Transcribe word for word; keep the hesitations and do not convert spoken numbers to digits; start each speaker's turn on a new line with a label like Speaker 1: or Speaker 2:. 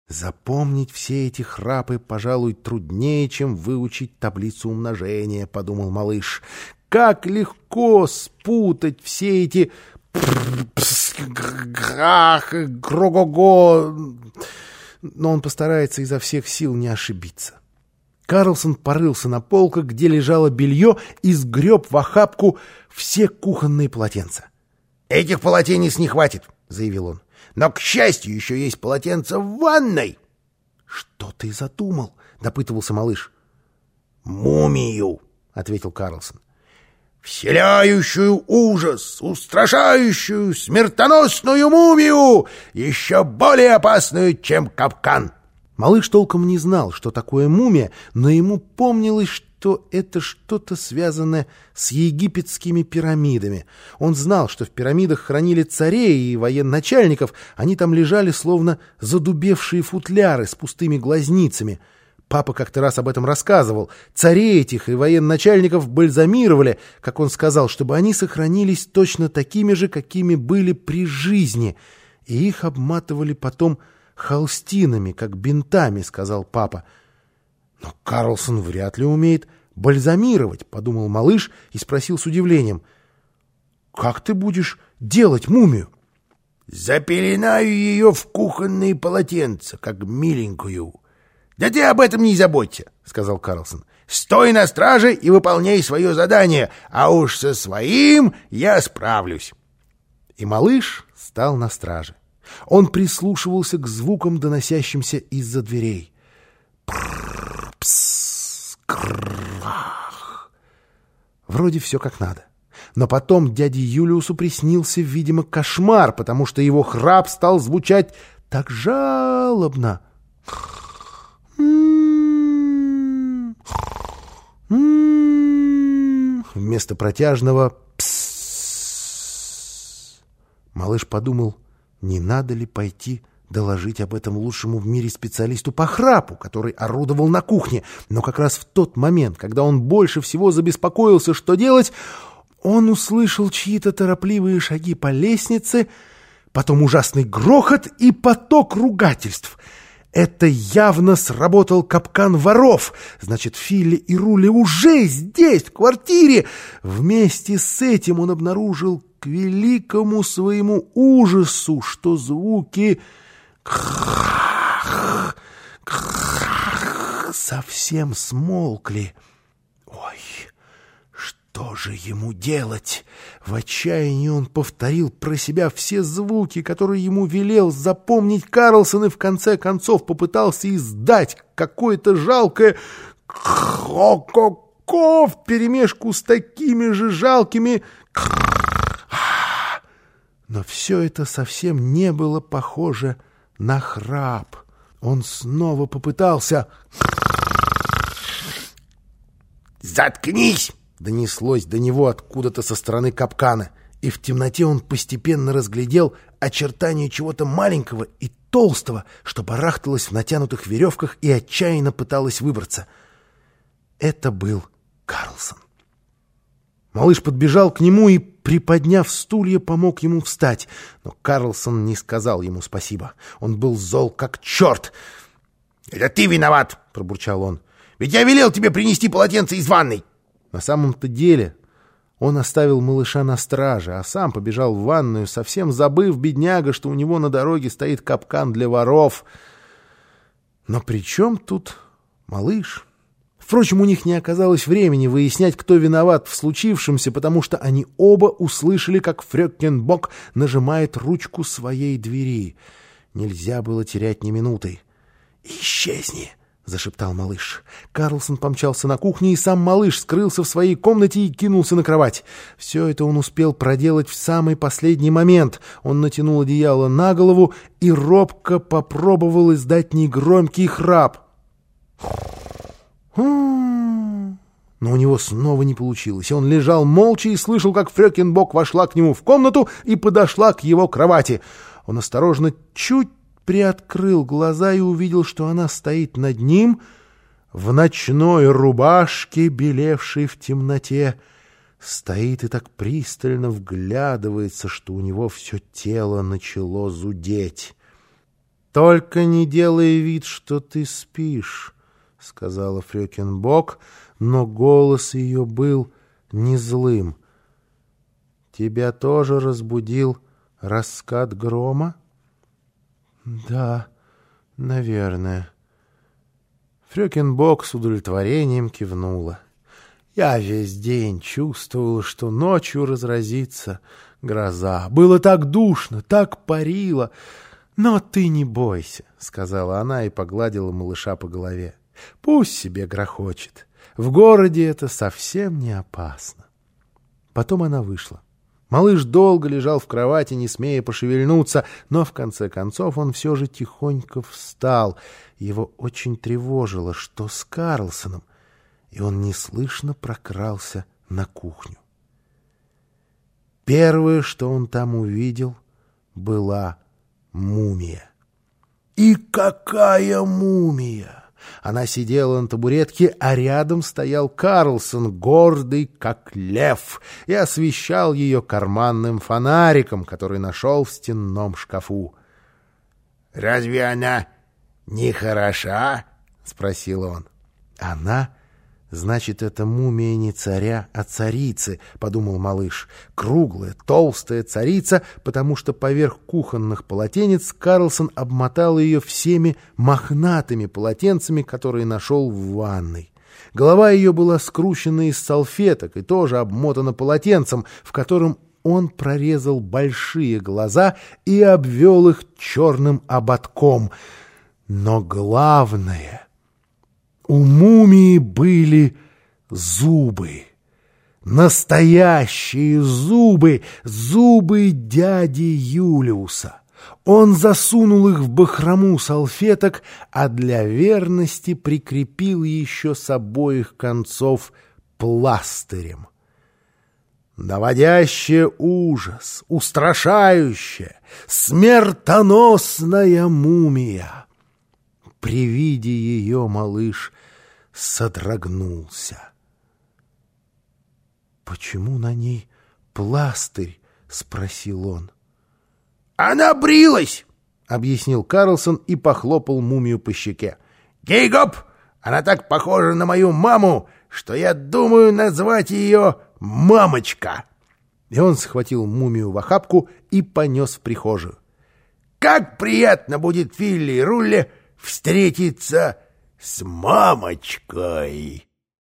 Speaker 1: «Запомнить все эти храпы, пожалуй, труднее, чем выучить таблицу умножения», — подумал малыш. «Как легко спутать все эти грах, гро-го-го!» Но он постарается изо всех сил не ошибиться. Карлсон порылся на полках, где лежало белье, и сгреб в охапку все кухонные полотенца.
Speaker 2: «Этих полотенец не хватит», — заявил он. «Но, к счастью, еще есть полотенце в ванной».
Speaker 1: «Что ты задумал?» — допытывался малыш.
Speaker 2: «Мумию», — ответил Карлсон. «Вселяющую ужас, устрашающую, смертоносную мумию, еще более опасную, чем капкан».
Speaker 1: Малыш толком не знал, что такое мумия, но ему помнилось, что это что-то связанное с египетскими пирамидами. Он знал, что в пирамидах хранили царей и военачальников, они там лежали словно задубевшие футляры с пустыми глазницами. Папа как-то раз об этом рассказывал. Царей этих и военачальников бальзамировали, как он сказал, чтобы они сохранились точно такими же, какими были при жизни, и их обматывали потом холстинами, как бинтами, — сказал папа. Но Карлсон вряд ли умеет бальзамировать, — подумал малыш и спросил с удивлением. «Как ты будешь делать мумию?»
Speaker 2: «Запеленаю ее в кухонные полотенца, как миленькую». «Да ты об этом не заботься», — сказал Карлсон. «Стой на страже и выполняй свое задание, а уж со своим я справлюсь».
Speaker 1: И малыш стал на страже. Он прислушивался к звукам, доносящимся из-за дверей. Пс, крах. Вроде все как надо. Но потом дяде Юлиусу приснился, видимо, кошмар, потому что его храп стал звучать так жалобно. Вместо протяжного «пс». Малыш подумал, не надо ли пойти доложить об этом лучшему в мире специалисту по храпу, который орудовал на кухне. Но как раз в тот момент, когда он больше всего забеспокоился, что делать, он услышал чьи-то торопливые шаги по лестнице, потом ужасный грохот и поток ругательств. Это явно сработал капкан воров. Значит, Филли и Рули уже здесь, в квартире. Вместе с этим он обнаружил к великому своему ужасу, что звуки совсем смолкли. Ой, что же ему делать? В отчаянии он повторил про себя все звуки, которые ему велел запомнить Карлсон, и в конце концов попытался издать какое-то жалкое «ко-ко-ко» вперемешку с такими же жалкими. Но все это совсем не было похоже на храп. Он снова попытался.
Speaker 2: «Заткнись!»
Speaker 1: — донеслось до него откуда-то со стороны капкана, и в темноте он постепенно разглядел очертания чего-то маленького и толстого, что барахталось в натянутых веревках и отчаянно пыталось выбраться. Это был Карлсон. Малыш подбежал к нему и, приподняв стулья, помог ему встать. Но Карлсон не сказал ему спасибо. Он был зол как черт.
Speaker 2: «Это ты виноват!» — пробурчал он. «Ведь я велел тебе принести полотенце из ванной!»
Speaker 1: На самом-то деле он оставил малыша на страже, а сам побежал в ванную, совсем забыв, бедняга, что у него на дороге стоит капкан для воров. Но при чем тут малыш? Впрочем, у них не оказалось времени выяснять, кто виноват в случившемся, потому что они оба услышали, как Фрёкинбок нажимает ручку своей двери. Нельзя было терять ни минуты. «Исчезни!» — зашептал малыш. Карлсон помчался на кухню, и сам малыш скрылся в своей комнате и кинулся на кровать. Все это он успел проделать в самый последний момент. Он натянул одеяло на голову и робко попробовал издать негромкий храп. Но у него снова не получилось. Он лежал молча и слышал, как Фрёкинбок вошла к нему в комнату и подошла к его кровати. Он осторожно чуть приоткрыл глаза и увидел, что она стоит над ним в ночной рубашке, белевшей в темноте. Стоит и так пристально вглядывается, что у него все тело начало зудеть. «Только не делай вид, что ты спишь», — сказала Фрёкинбок, но голос ее был не злым. «Тебя тоже разбудил раскат грома?» «Да, наверное». Фрёкинбок с удовлетворением кивнула. «Я весь день чувствовала, что ночью разразится гроза. Было так душно, так парило. Но ты не бойся», — сказала она и погладила малыша по голове. «Пусть себе грохочет. В городе это совсем не опасно». Потом она вышла. Малыш долго лежал в кровати, не смея пошевельнуться, но в конце концов он все же тихонько встал. Его очень тревожило, что с Карлсоном, и он неслышно прокрался на кухню. Первое, что он там увидел, была мумия. И какая мумия! Она сидела на табуретке, а рядом стоял Карлсон, гордый, как лев, и освещал ее карманным фонариком, который нашел в стенном шкафу.
Speaker 2: «Разве она не хороша?» — спросил он.
Speaker 1: «Она? Значит, это мумия не царя, а царицы», — подумал малыш. Круглая, толстая царица, потому что поверх кухонных полотенец Карлсон обмотал ее всеми мохнатыми полотенцами, которые нашел в ванной. Голова ее была скручена из салфеток и тоже обмотана полотенцем, в котором он прорезал большие глаза и обвел их черным ободком. Но главное... У мумии были зубы. Настоящие зубы, зубы дяди Юлиуса. Он засунул их в бахрому салфеток, а для верности прикрепил еще с обоих концов пластырем. Наводящая ужас, устрашающая, смертоносная мумия. При виде ее малыш содрогнулся. «Почему на ней пластырь?» — спросил он.
Speaker 2: «Она брилась!» —
Speaker 1: объяснил Карлсон и похлопал мумию по щеке.
Speaker 2: «Гей-гоп! Она так похожа на мою маму, что я думаю назвать ее Мамочка!»
Speaker 1: И он схватил мумию в охапку и понес в прихожую.
Speaker 2: «Как приятно будет Филли и Рулли встретиться с мамочкой!»